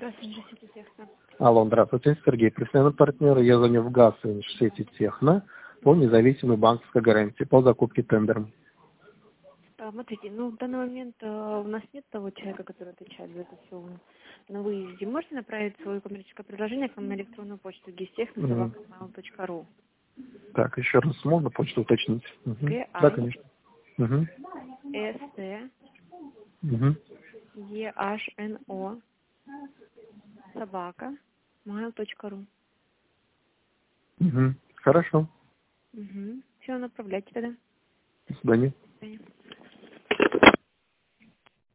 Здравствуйте, сети Техно. Алло, здравствуйте, Сергей, представленный партнер. Я звоню в ГАЗ сети Техно по независимой банковской гарантии по закупке тендером. Смотрите, в данный момент у нас нет того человека, который отвечает за это все на выезде. Можете направить свое коммерческое предложение к нам на электронную почту gistechno@mail.ru. Так, еще раз можно почту уточнить? Да, конечно. GISTEHNO @mail.ru. Хорошо. Все, направляйте тогда. До свидания. До свидания.